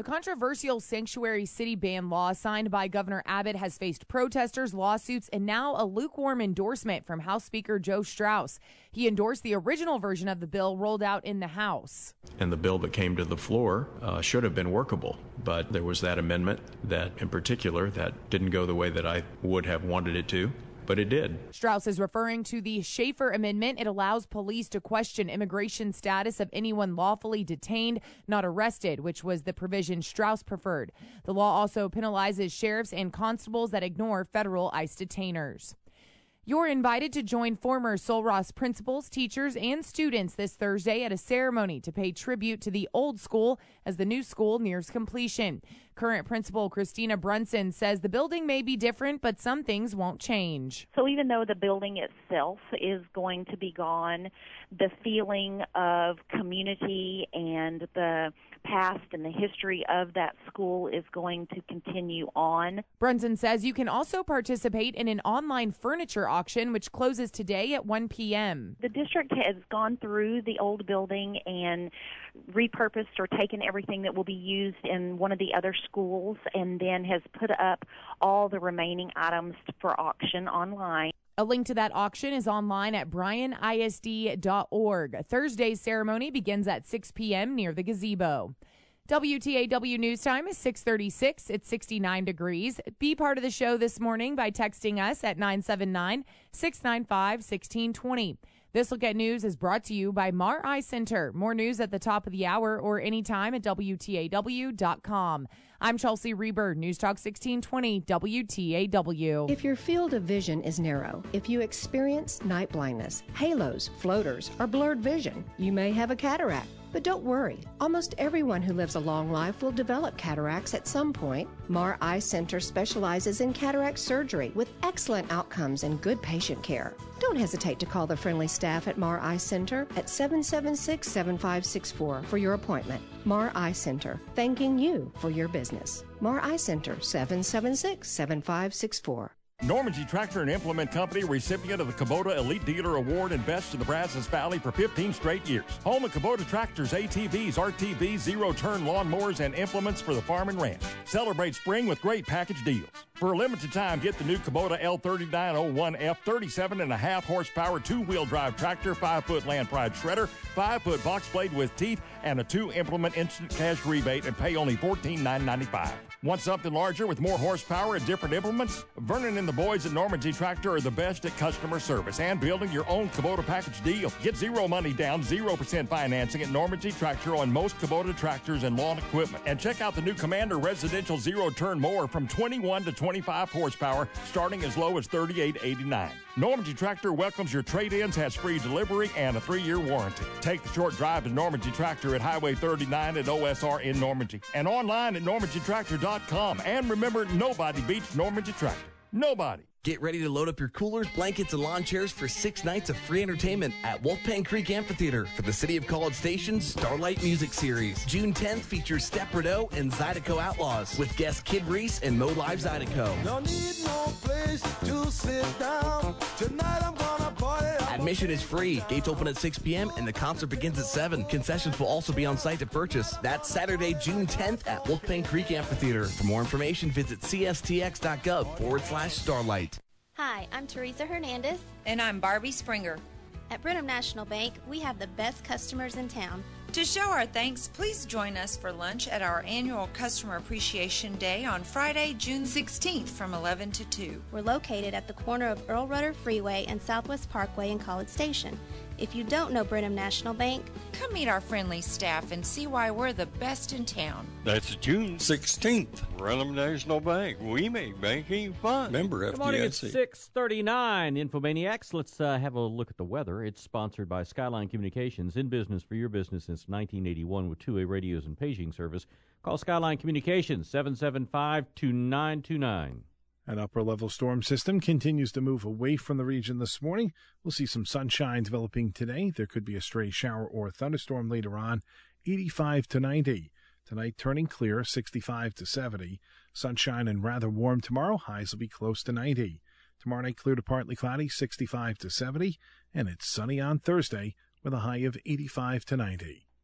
The controversial sanctuary city ban law signed by Governor Abbott has faced protesters, lawsuits, and now a lukewarm endorsement from House Speaker Joe Straus. He endorsed the original version of the bill rolled out in the House. And the bill that came to the floor uh, should have been workable, but there was that amendment that, in particular, that didn't go the way that I would have wanted it to. But it did. Straus is referring to the Schaefer Amendment. It allows police to question immigration status of anyone lawfully detained, not arrested, which was the provision Straus preferred. The law also penalizes sheriffs and constables that ignore federal ICE detainers. You're invited to join former Sul Ross principals, teachers, and students this Thursday at a ceremony to pay tribute to the old school as the new school nears completion. Current principal Christina Brunson says the building may be different, but some things won't change. So even though the building itself is going to be gone, the feeling of community and the past and the history of that school is going to continue on. Brunson says you can also participate in an online furniture auction, which closes today at one p.m. The district has gone through the old building and repurposed or taken everything that will be used in one of the other schools and then has put up all the remaining items for auction online. A link to that auction is online at bryan I S D dot org. Thursday's ceremony begins at six p.m. near the gazebo. W T A W News Time is six thirty-six. It's sixty-nine degrees. Be part of the show this morning by texting us at nine seven nine, six nine five, one six two zero. This Look at News is brought to you by Mar Eye Center. More news at the top of the hour or anytime at W T A W dot com. I'm Chelsea Reber, News Talk sixteen twenty W T A W. If your field of vision is narrow, if you experience night blindness, halos, floaters, or blurred vision, you may have a cataract. But don't worry, almost everyone who lives a long life will develop cataracts at some point. Mar Eye Center specializes in cataract surgery with excellent outcomes and good patient care. Don't hesitate to call the friendly staff at Mar Eye Center at seven seven six, seven five six four for your appointment. Mar Eye Center, thanking you for your business. Mar Eye Center, seven seven six, seven five six four. Normandy Tractor and Implement Company, recipient of the Kubota Elite Dealer Award and Best of the Brazos Valley for fifteen straight years. Home of Kubota tractors, A T Vs, R T Vs, zero-turn lawnmowers, and implements for the farm and ranch. Celebrate spring with great package deals. For a limited time, get the new Kubota L thirty-nine oh one F thirty-seven and a half horsepower two-wheel drive tractor, five-foot Land Pride shredder, five-foot box blade with teeth, and a two-implement instant cash rebate and pay only fourteen thousand nine hundred ninety-five dollars. Want something larger with more horsepower and different implements? Vernon and the boys at Normandy Tractor are the best at customer service and building your own Kubota package deal. Get zero money down, zero percent financing at Normandy Tractor on most Kubota tractors and lawn equipment. And check out the new Commander Residential Zero-Turn Mower from twenty-one to twenty-five horsepower, starting as low as thirty-eight eighty-nine. Normandy Tractor welcomes your trade-ins, has free delivery, and a three-year warranty. Take the short drive to Normandy Tractor at Highway thirty-nine at O S R in Normandy. And online at normandy tractor dot com. And remember, nobody beats Normandy Tractor. Nobody. Get ready to load up your coolers, blankets, and lawn chairs for six nights of free entertainment at Wolfgang Creek Amphitheater for the City of College Station's Starlight Music Series. June tenth features Step Rideau and Zydeco Outlaws with guests Kid Reese and Mo Live Zydeco. No need no place to sit down. Tonight I'm gonna party. Admission is free. Gates open at six p.m. and the concert begins at seven. Concessions will also be on site to purchase. That's Saturday, June tenth at Wolfgang Creek Amphitheater. For more information, visit c s t x dot gov forward slash starlight. Hi, I'm Teresa Hernandez. And I'm Barbie Springer. At Brenham National Bank, we have the best customers in town. To show our thanks, please join us for lunch at our annual Customer Appreciation Day on Friday, June sixteenth from eleven to two. We're located at the corner of Earl Rudder Freeway and Southwest Parkway in College Station. If you don't know Brenham National Bank, come meet our friendly staff and see why we're the best in town. That's June sixteenth. Brenham National Bank. We make banking fun. Member F D I C. Good morning, it's six thirty-nine. Infomaniacs, let's uh, have a look at the weather. It's sponsored by Skyline Communications, in business for your business since nineteen eighty-one with two-way radios and paging service. Call Skyline Communications, seven seven five, two nine two nine. An upper-level storm system continues to move away from the region this morning. We'll see some sunshine developing today. There could be a stray shower or thunderstorm later on, eighty-five to ninety. Tonight turning clear, sixty-five to seventy. Sunshine and rather warm tomorrow. Highs will be close to ninety. Tomorrow night clear to partly cloudy, sixty-five to seventy. And it's sunny on Thursday with a high of eighty-five to ninety.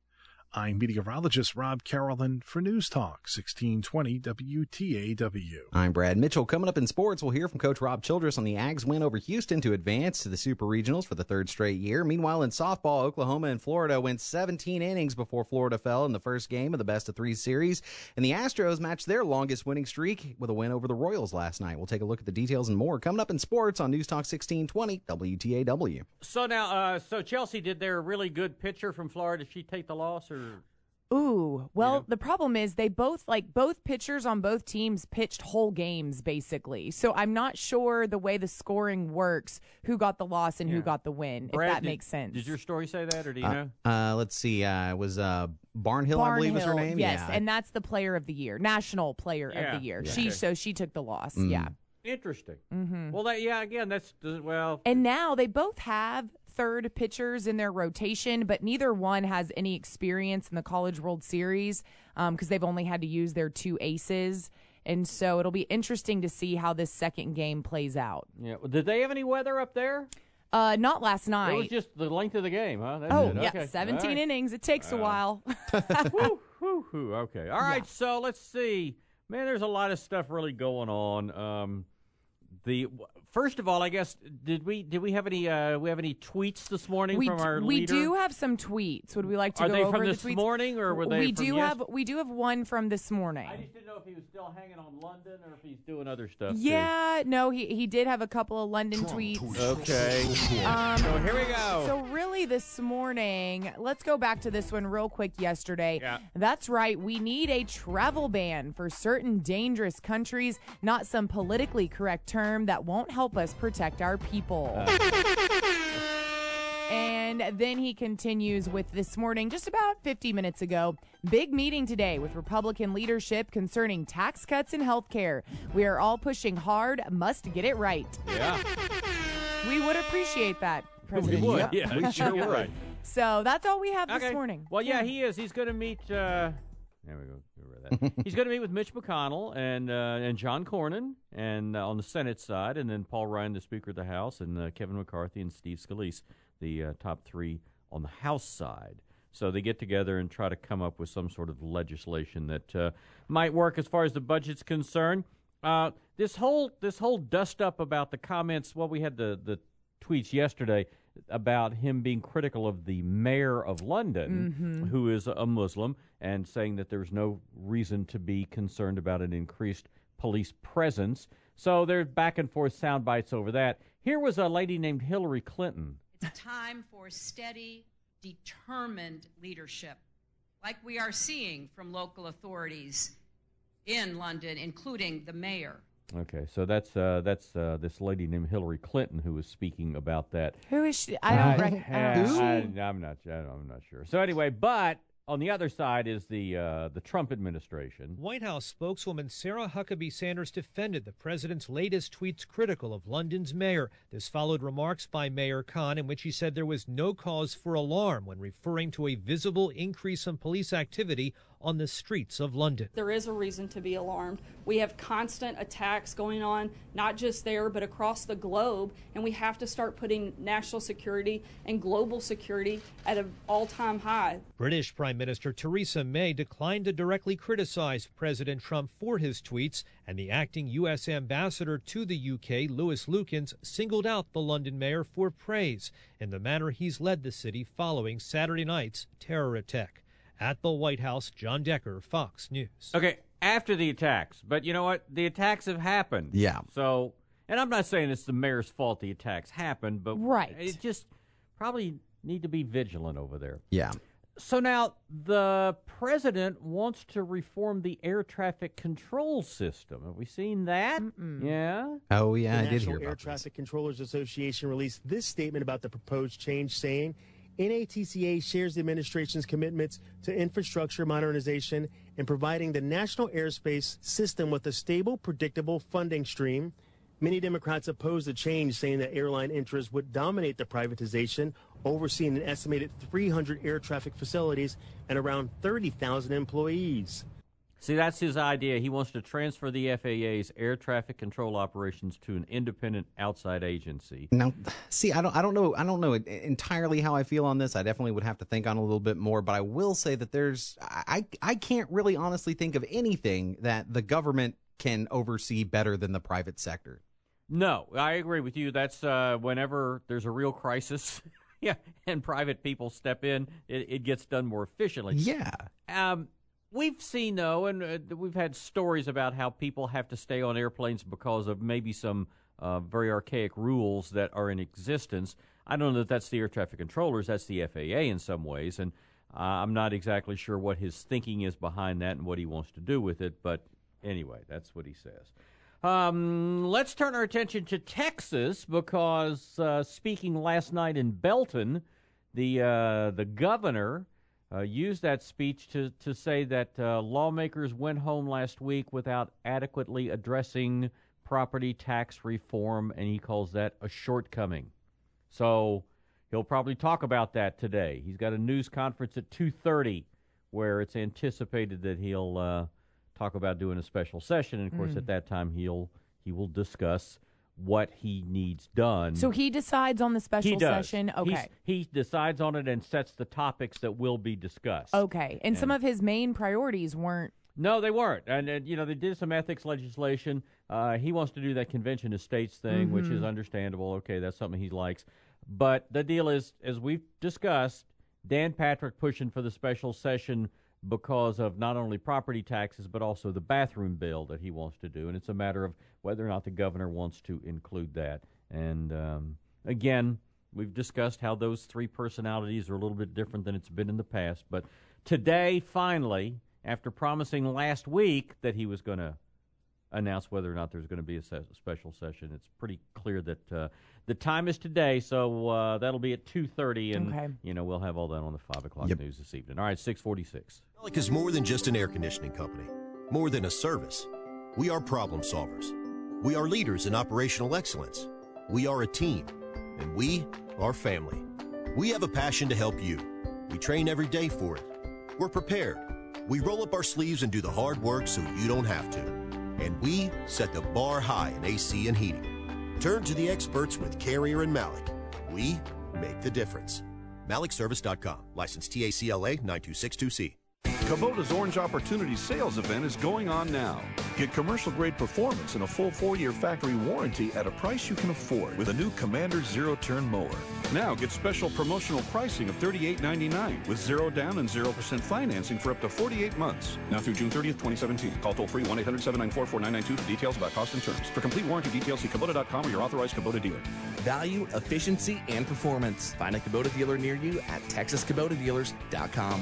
I'm meteorologist Rob Carolyn for News Talk sixteen twenty W T A W. I'm Brad Mitchell. Coming up in sports, we'll hear from Coach Rob Childress on the Ags win over Houston to advance to the Super Regionals for the third straight year. Meanwhile, in softball, Oklahoma and Florida went seventeen innings before Florida fell in the first game of the best of three series. And the Astros matched their longest winning streak with a win over the Royals last night. We'll take a look at the details and more coming up in sports on News Talk sixteen twenty W T A W. So now, uh, so Chelsea, did their really good pitcher from Florida, did she take the loss or? Ooh, well, Yeah. the problem is they both, like, both pitchers on both teams pitched whole games, basically. So I'm not sure the way the scoring works, who got the loss and who Yeah. got the win, Brad, if that did- makes sense. Did your story say that, or do you Uh, know? uh, let's see. Uh, it was uh, Barnhill, I believe, was her Barnhill, name. Yes, yeah. and that's the player of the year, national player Yeah. of the year. Yeah. She Okay. So she took the loss, Mm. yeah. Interesting. Mm-hmm. Well, that, yeah, again, that's, well. And now they both have third pitchers in their rotation, but neither one has any experience in the College World Series because they've only had to use their two aces. And so it'll be interesting to see how this second game plays out. Yeah. Did they have any weather up there? Uh, not last It was night. just the length of the game, huh? That's Oh, it. yeah, Okay. seventeen All right. innings. It takes a Wow. while. whew, whew, whew. Okay. All right. So let's see. Man, there's a lot of stuff really going on. Um, the first of all, I guess did we did we have any uh, we have any tweets this morning we from d- our we leader? do have some tweets. Would we like to Are go they over from the this tweets? morning, or were they we from do yes- have we do have one from this morning. I just didn't know if he was still hanging on London or if he's doing other stuff. too. Yeah, no, he he did have a couple of London tweets. Okay. Um, So here we go. So really this morning, let's go back to this one real quick yesterday. Yeah. That's right. We need a travel ban for certain dangerous countries, not some politically correct term that won't help us protect our people. And then he continues with this morning, just about fifty minutes ago, big meeting today with Republican leadership concerning tax cuts and health care. We are all pushing hard, must get it right. Yeah. We would appreciate that, President. We would. Trump. Yeah, we sure would. Right. So that's all we have Okay. this morning. Well, yeah, he is. He's going to meet. Uh, there we go. Get rid of that. He's going to meet with Mitch McConnell and uh, and John Cornyn, and uh, on the Senate side, and then Paul Ryan, the Speaker of the House, and uh, Kevin McCarthy and Steve Scalise, the uh, top three on the House side. So they get together and try to come up with some sort of legislation that uh, might work as far as the budget's concerned. Uh, this whole this whole dust up about the comments. Well, we had the the tweets yesterday about him being critical of the mayor of London, Mhm. who is a Muslim, and saying that there's no reason to be concerned about an increased police presence. So there's back and forth sound bites over that. Here was a lady named Hillary Clinton. It's a time for steady, determined leadership, like we are seeing from local authorities in London, including the mayor. Okay, so that's uh, that's uh, this lady named Hillary Clinton who was speaking about that. Who is she? I don't recognize. I, I'm not. I don't- I'm not sure. So anyway, but on the other side is the uh, the Trump administration. White House spokeswoman Sarah Huckabee Sanders defended the president's latest tweets critical of London's mayor. This followed remarks by Mayor Khan in which he said there was no cause for alarm when referring to a visible increase in police activity on the streets of London. There is a reason to be alarmed. We have constant attacks going on, not just there, but across the globe, and we have to start putting national security and global security at an all-time high. British Prime Minister Theresa May declined to directly criticize President Trump for his tweets, and the acting U S ambassador to the U K, Lewis Lukens, singled out the London mayor for praise in the manner he's led the city following Saturday night's terror attack. At the White House, John Decker, Fox News. Okay, after the attacks, but you know what? The attacks have happened. Yeah. So, and I'm not saying it's the mayor's fault the attacks happened, but Right. it just probably need to be vigilant over there. Yeah. So now the president wants to reform the air traffic control system. Have we seen that? Yeah. Oh, yeah, the I did National hear Air about Traffic Controllers Association released this statement about the proposed change, saying N A T C A shares the administration's commitments to infrastructure modernization and providing the national airspace system with a stable, predictable funding stream. Many Democrats oppose the change, saying that airline interests would dominate the privatization, overseeing an estimated three hundred air traffic facilities and around thirty thousand employees. See, that's his idea. He wants to transfer the F A A's air traffic control operations to an independent outside agency. Now, see, I don't, I don't know, I don't know entirely how I feel on this. I definitely would have to think on it a little bit more. But I will say that there's, I, I can't really honestly think of anything that the government can oversee better than the private sector. No, I agree with you. That's uh, whenever there's a real crisis, yeah, and private people step in, it, it gets done more efficiently. Yeah. Um. We've seen, though, and uh, we've had stories about how people have to stay on airplanes because of maybe some uh, very archaic rules that are in existence. I don't know that that's the air traffic controllers. That's the F A A in some ways, and uh, I'm not exactly sure what his thinking is behind that and what he wants to do with it. But anyway, that's what he says. Um, let's turn our attention to Texas because uh, speaking last night in Belton, the uh, the governor Uh, used that speech to, to say that uh, lawmakers went home last week without adequately addressing property tax reform, and he calls that a shortcoming. So he'll probably talk about that today. He's got a news conference at two thirty where it's anticipated that he'll uh, talk about doing a special session, and, of course, mm. at that time he'll he will discuss what he needs done. So he decides on the special he does. session? Okay. He's, he decides on it and sets the topics that will be discussed. Okay. And, and some of his main priorities weren't. No, they weren't. And, and you know, they did some ethics legislation. Uh, he wants to do that convention of states thing, mm-hmm. which is understandable. Okay, that's something he likes. But the deal is, as we've discussed, Dan Patrick pushing for the special session because of not only property taxes but also the bathroom bill that he wants to do. And it's a matter of whether or not the governor wants to include that. And, um, again, we've discussed how those three personalities are a little bit different than it's been in the past. But today, finally, after promising last week that he was going to announce whether or not there's going to be a se- special session, it's pretty clear that uh, the time is today, so uh, that'll be at two thirty, and okay. you know we'll have all that on the five o'clock yep. news this evening. All right, six forty-six. Malik is more than just an air conditioning company, more than a service. We are problem solvers. We are leaders in operational excellence. We are a team, and we are family. We have a passion to help you. We train every day for it. We're prepared. We roll up our sleeves and do the hard work so you don't have to. And we set the bar high in A C and heating. Turn to the experts with Carrier and Malik. We make the difference. Malik Service dot com. License T A C L A nine two six two C. Kubota's Orange Opportunity Sales Event is going on now. Get commercial-grade performance and a full four-year factory warranty at a price you can afford with a new Commander zero-turn mower. Now get special promotional pricing of thirty-eight ninety-nine with zero down and zero percent financing for up to forty-eight months. Now through June thirtieth, twenty seventeen. Call toll-free one eight hundred seven nine four four nine nine two for details about cost and terms. For complete warranty details, see Kubota dot com or your authorized Kubota dealer. Value, efficiency, and performance. Find a Kubota dealer near you at Texas Kubota Dealers dot com.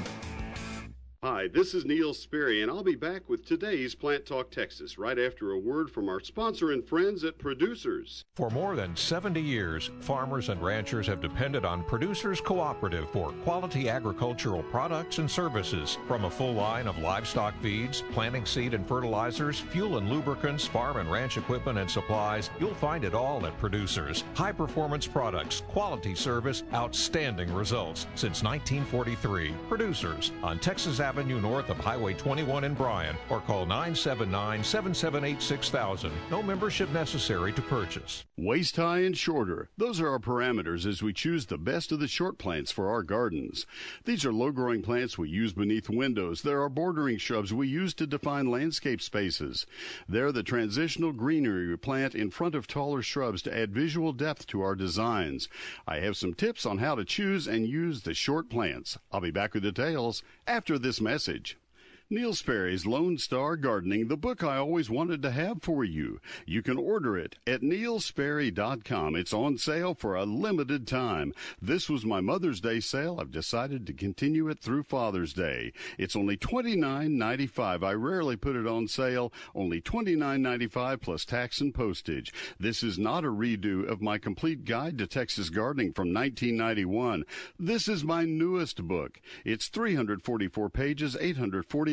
Hi, this is Neil Sperry, and I'll be back with today's Plant Talk Texas right after a word from our sponsor and friends at Producers. For more than seventy years, farmers and ranchers have depended on Producers Cooperative for quality agricultural products and services. From a full line of livestock feeds, planting seed and fertilizers, fuel and lubricants, farm and ranch equipment and supplies, you'll find it all at Producers. High-performance products, quality service, outstanding results. Since nineteen forty-three, Producers on Texas Avenue north of Highway twenty-one in Bryan, or call nine seven nine, seven seven eight, six thousand. No membership necessary to purchase. Waist high and shorter. Those are our parameters as we choose the best of the short plants for our gardens. These are low-growing plants we use beneath windows. There are bordering shrubs we use to define landscape spaces. They're the transitional greenery we plant in front of taller shrubs to add visual depth to our designs. I have some tips on how to choose and use the short plants. I'll be back with details after this message. Neil Sperry's Lone Star Gardening, the book I always wanted to have for you. You can order it at Neil Sperry dot com. It's on sale for a limited time. This was my Mother's Day sale. I've decided to continue it through Father's Day. It's only twenty-nine ninety-five. I rarely put it on sale. Only twenty-nine ninety-five plus tax and postage. This is not a redo of my complete guide to Texas gardening from nineteen ninety-one. This is my newest book. It's three hundred forty-four pages, eight hundred forty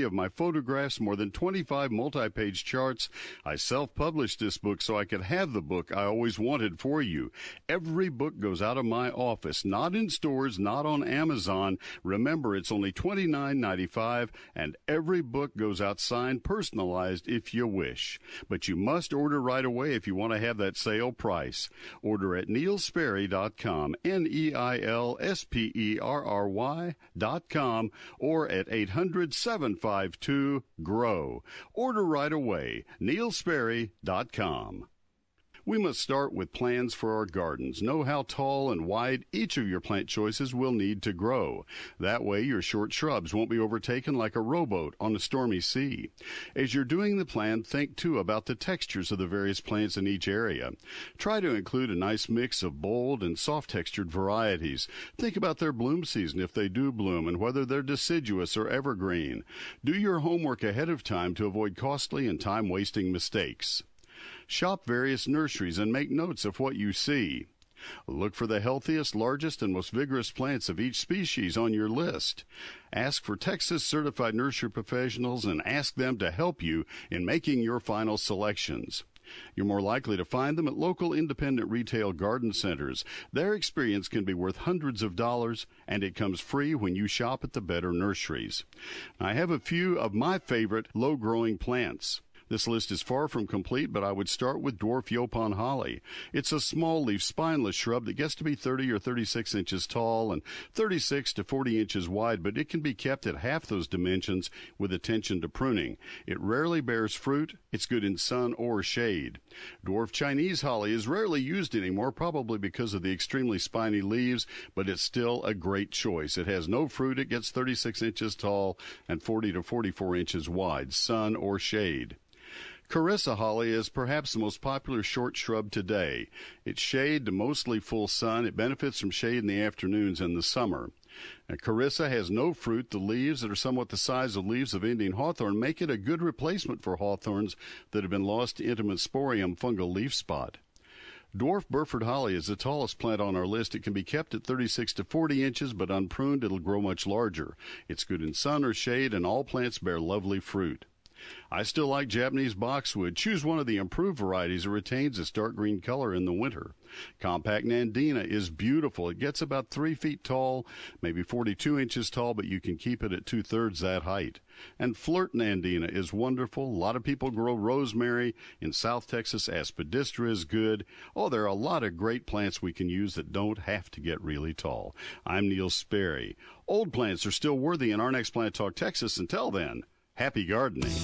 twenty of my photographs, more than twenty-five multi-page charts. I self-published this book so I could have the book I always wanted for you. Every book goes out of my office, not in stores, not on Amazon. Remember, it's only twenty-nine ninety-five, and every book goes out signed, personalized if you wish. But you must order right away if you want to have that sale price. Order at neil sperry dot com, N E I L S P E R R Y dot com, or at eight hundred, seven five two, G R O W. Order right away, neil sperry dot com. We must start with plans for our gardens. Know how tall and wide each of your plant choices will need to grow. That way your short shrubs won't be overtaken like a rowboat on a stormy sea. As you're doing the plan, think too about the textures of the various plants in each area. Try to include a nice mix of bold and soft-textured varieties. Think about their bloom season if they do bloom and whether they're deciduous or evergreen. Do your homework ahead of time to avoid costly and time-wasting mistakes. Shop various nurseries and make notes of what you see. Look for the healthiest, largest, and most vigorous plants of each species on your list. Ask for Texas certified nursery professionals and ask them to help you in making your final selections. You're more likely to find them at local independent retail garden centers. Their experience can be worth hundreds of dollars, and it comes free when you shop at the better nurseries. I have a few of my favorite low-growing plants. This list is far from complete, but I would start with dwarf Yaupon holly. It's a small-leaf, spineless shrub that gets to be thirty or thirty-six inches tall and thirty-six to forty inches wide, but it can be kept at half those dimensions with attention to pruning. It rarely bears fruit. It's good in sun or shade. Dwarf Chinese holly is rarely used anymore, probably because of the extremely spiny leaves, but it's still a great choice. It has no fruit. It gets thirty-six inches tall and forty to forty-four inches wide, sun or shade. Carissa holly is perhaps the most popular short shrub today. It's shade to mostly full sun. It benefits from shade in the afternoons in the summer. Now, Carissa has no fruit. The leaves that are somewhat the size of leaves of Indian hawthorn make it a good replacement for hawthorns that have been lost to intimasporium fungal leaf spot. Dwarf Burford holly is the tallest plant on our list. It can be kept at thirty-six to forty inches, but unpruned it'll grow much larger. It's good in sun or shade, and all plants bear lovely fruit. I still like Japanese boxwood. Choose one of the improved varieties that retains its dark green color in the winter. Compact Nandina is beautiful. It gets about three feet tall, maybe forty-two inches tall, but you can keep it at two-thirds that height. And Flirt Nandina is wonderful. A lot of people grow rosemary. In South Texas, aspidistra is good. Oh, there are a lot of great plants we can use that don't have to get really tall. I'm Neil Sperry. Old plants are still worthy in our next Plant Talk Texas. Until then, happy gardening.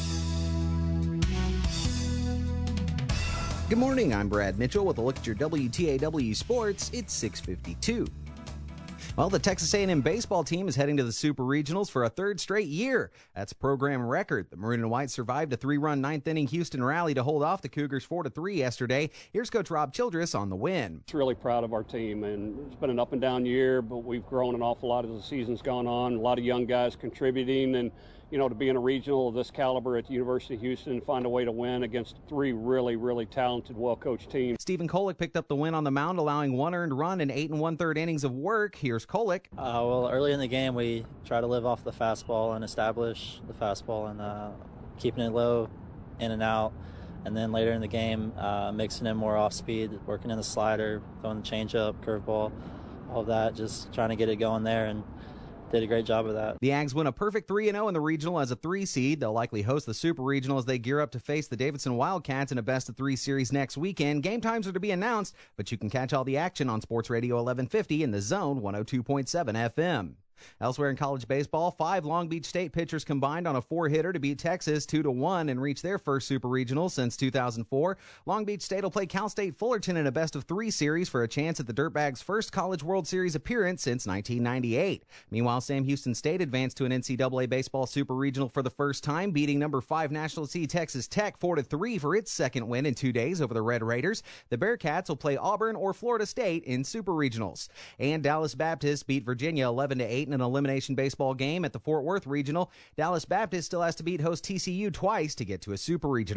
Good morning, I'm Brad Mitchell with a look at your W T A W Sports. It's six fifty-two. Well, the Texas A and M baseball team is heading to the Super Regionals for a third straight year. That's a program record. The Maroon and White survived a three-run ninth-inning Houston rally to hold off the Cougars four to three yesterday. Here's Coach Rob Childress on the win. It's really proud of our team, and it's been an up-and-down year, but we've grown an awful lot as the season's gone on. A lot of young guys contributing, and you know, to be in a regional of this caliber at the University of Houston and find a way to win against three really, really talented, well-coached teams. Stephen Kolek picked up the win on the mound, allowing one earned run in eight and one-third innings of work. Here's Kolek. Uh, well, early in the game, we try to live off the fastball and establish the fastball and uh, keeping it low, in and out. And then later in the game, uh, mixing in more off-speed, working in the slider, throwing the changeup, curveball, all of that, just trying to get it going there, and did a great job of that. The Ags win a perfect three and oh in the regional as a three seed. They'll likely host the Super Regional as they gear up to face the Davidson Wildcats in a best-of-three series next weekend. Game times are to be announced, but you can catch all the action on Sports Radio eleven fifty in the Zone one oh two point seven F M. Elsewhere in college baseball, five Long Beach State pitchers combined on a four-hitter to beat Texas two to one and reach their first Super Regional since two thousand four. Long Beach State will play Cal State Fullerton in a best-of-three series for a chance at the Dirtbags' first College World Series appearance since nineteen ninety-eight. Meanwhile, Sam Houston State advanced to an N C double A baseball Super Regional for the first time, beating number five National Seed Texas Tech four to three for its second win in two days over the Red Raiders. The Bearcats will play Auburn or Florida State in Super Regionals. And Dallas Baptist beat Virginia eleven to eight in an elimination baseball game at the Fort Worth Regional. Dallas Baptist still has to beat host T C U twice to get to a Super Regional.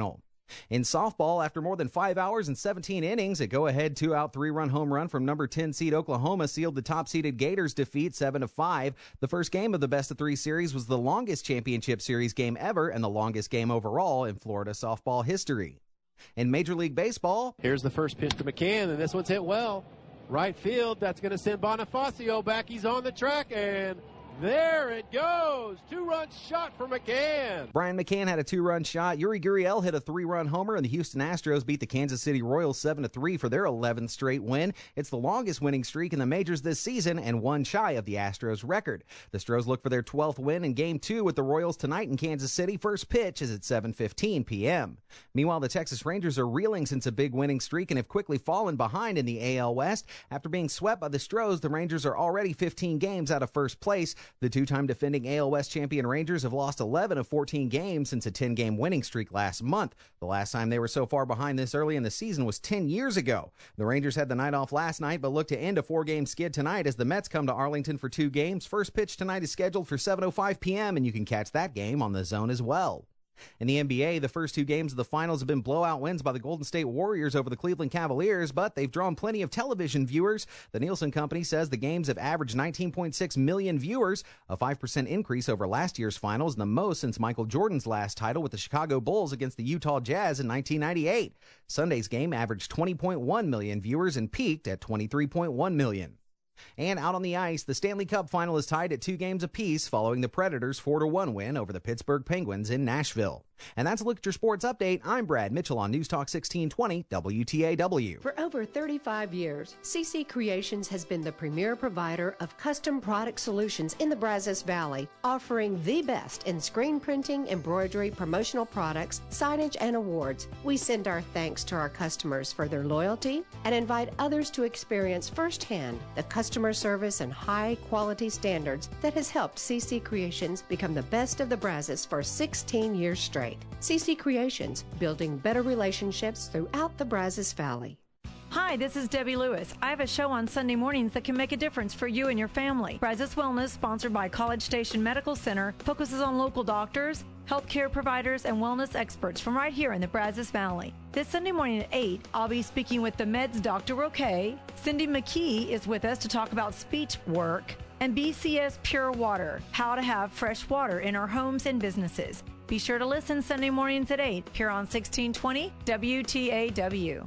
In softball, after more than five hours and seventeen innings, a go-ahead two-out, three-run home run from number ten seed Oklahoma sealed the top-seeded Gators' defeat seven to five. The first game of the best-of-three series was the longest championship series game ever and the longest game overall in Florida softball history. In Major League Baseball, here's the first pitch to McCann, and this one's hit well. Right field, that's going to send Bonifacio back. He's on the track, and there it goes. Two-run shot for McCann. Brian McCann had a two-run shot. Yuri Gurriel hit a three-run homer, and the Houston Astros beat the Kansas City Royals seven to three for their eleventh straight win. It's the longest winning streak in the majors this season and one shy of the Astros record. The Stros look for their twelfth win in Game two with the Royals tonight in Kansas City. First pitch is at seven fifteen p.m. Meanwhile, the Texas Rangers are reeling since a big winning streak and have quickly fallen behind in the A L West. After being swept by the Stros, the Rangers are already fifteen games out of first place. The two-time defending A L West champion Rangers have lost eleven of fourteen games since a ten-game winning streak last month. The last time they were so far behind this early in the season was ten years ago. The Rangers had the night off last night, but look to end a four-game skid tonight as the Mets come to Arlington for two games. First pitch tonight is scheduled for seven oh five p.m., and you can catch that game on the Zone as well. In the N B A, the first two games of the finals have been blowout wins by the Golden State Warriors over the Cleveland Cavaliers, but they've drawn plenty of television viewers. The Nielsen Company says the games have averaged nineteen point six million viewers, a five percent increase over last year's finals, and the most since Michael Jordan's last title with the Chicago Bulls against the Utah Jazz in nineteen ninety-eight. Sunday's game averaged twenty point one million viewers and peaked at twenty-three point one million. And out on the ice, the Stanley Cup final is tied at two games apiece following the Predators' four to one win over the Pittsburgh Penguins in Nashville. And that's a look at your sports update. I'm Brad Mitchell on News Talk sixteen twenty W T A W. For over thirty-five years, C C Creations has been the premier provider of custom product solutions in the Brazos Valley, offering the best in screen printing, embroidery, promotional products, signage, and awards. We send our thanks to our customers for their loyalty and invite others to experience firsthand the customer service and high-quality standards that has helped C C Creations become the best of the Brazos for sixteen years straight. C C Creations, building better relationships throughout the Brazos Valley. Hi, this is Debbie Lewis. I have a show on Sunday mornings that can make a difference for you and your family. Brazos Wellness, sponsored by College Station Medical Center, focuses on local doctors, healthcare providers, and wellness experts from right here in the Brazos Valley. This Sunday morning at eight, I'll be speaking with the Meds Doctor Roque. Cindy McKee is with us to talk about speech work, and B C S Pure Water, how to have fresh water in our homes and businesses. Be sure to listen Sunday mornings at eight here on sixteen twenty W T A W.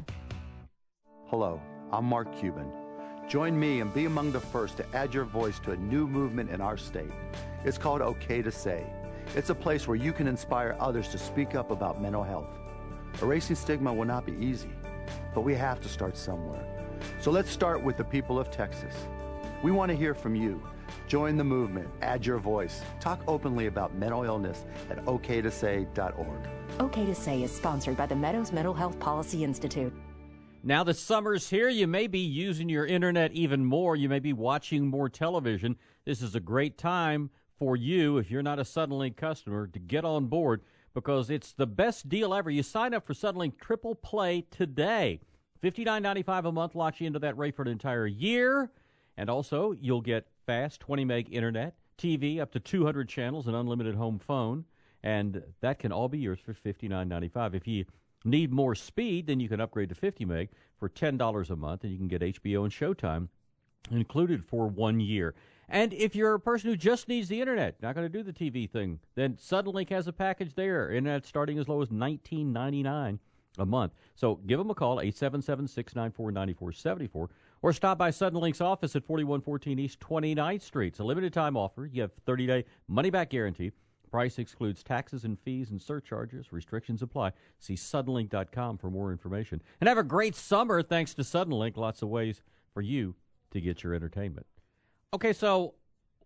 Hello, I'm Mark Cuban. Join me and be among the first to add your voice to a new movement in our state. It's called OK to Say. It's a place where you can inspire others to speak up about mental health. Erasing stigma will not be easy, but we have to start somewhere. So let's start with the people of Texas. We want to hear from you. Join the movement, add your voice, talk openly about mental illness at O K to say dot org. OK to Say is sponsored by the Meadows Mental Health Policy Institute. Now the summer's here, you may be using your internet even more. You may be watching more television. This is a great time for you, if you're not a Suddenlink customer, to get on board because it's the best deal ever. You sign up for Suddenlink Triple Play today. fifty-nine ninety-five a month locks you into that rate for an entire year. And also, you'll get fast twenty meg internet, T V, up to two hundred channels, and unlimited home phone. And that can all be yours for fifty-nine ninety-five. If you need more speed, then you can upgrade to fifty meg for ten dollars a month, and you can get H B O and Showtime included for one year. And if you're a person who just needs the internet, not going to do the T V thing, then Suddenlink has a package there. Internet starting as low as nineteen ninety-nine a month. So give them a call, eight seven seven, six nine four, nine four seven four, or stop by Suddenlink's office at forty-one fourteen East twenty-ninth Street. It's a limited time offer. You have thirty-day money-back guarantee. Price excludes taxes and fees and surcharges. Restrictions apply. See Suddenlink dot com for more information. And have a great summer thanks to Suddenlink. Lots of ways for you to get your entertainment. Okay, so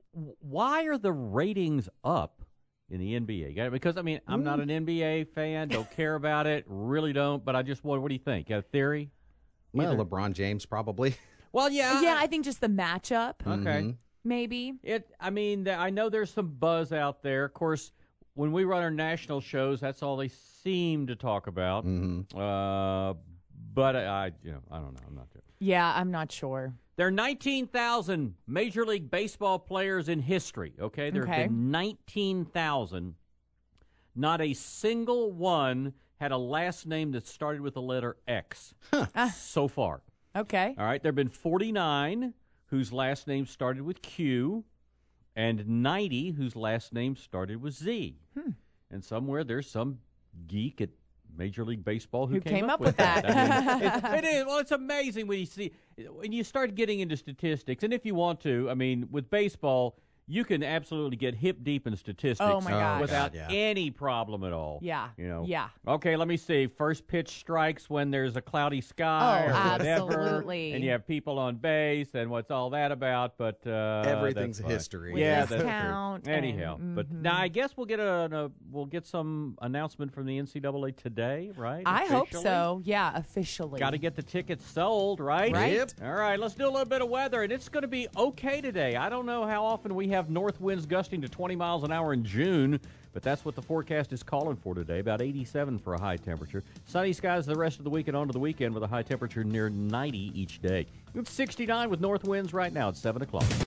why are the ratings up in the N B A? Because, I mean, I'm not an N B A fan, don't care about it, really don't, but I just wonder, what do you think? You got a theory? Well, Either. LeBron James probably. Well, yeah. Yeah, I think just the matchup. Okay. Mm-hmm. Maybe. It. I mean, th- I know there's some buzz out there. Of course, when we run our national shows, that's all they seem to talk about. Mm-hmm. Uh, but I, I, you know, I don't know. I'm not sure. Yeah, I'm not sure. There are nineteen thousand Major League Baseball players in history, okay? There Okay. have been nineteen thousand. Not a single one had a last name that started with the letter X huh. so far. Okay. All right. There have been forty-nine whose last name started with Q, and ninety whose last name started with Z. Hmm. And somewhere there's some geek at Major League Baseball who, who came, came up, up with with that. that. I mean, it, it is. Well, it's amazing when you see when you start getting into statistics, and if you want to, I mean, with baseball, you can absolutely get hip deep in statistics oh my gosh. without God, yeah. any problem at all. Yeah. You know. Yeah. Okay, let me see. First pitch strikes when there's a cloudy sky oh, or whatever. Absolutely. And you have people on base, and what's all that about? But uh, everything's that's history. With yeah, discount that's true. Anyhow, and, but mm-hmm. now I guess we'll get a, a we'll get some announcement from the N C double A today, right? I officially? hope so. Yeah, officially. Got to get the tickets sold, right? Right. Yep. All right, let's do a little bit of weather, and it's going to be okay today. I don't know how often we have north winds gusting to twenty miles an hour in June, but that's what the forecast is calling for today, about eighty-seven for a high temperature. Sunny skies the rest of the week and on to the weekend with a high temperature near ninety each day. It's sixty-nine with north winds right now at seven o'clock.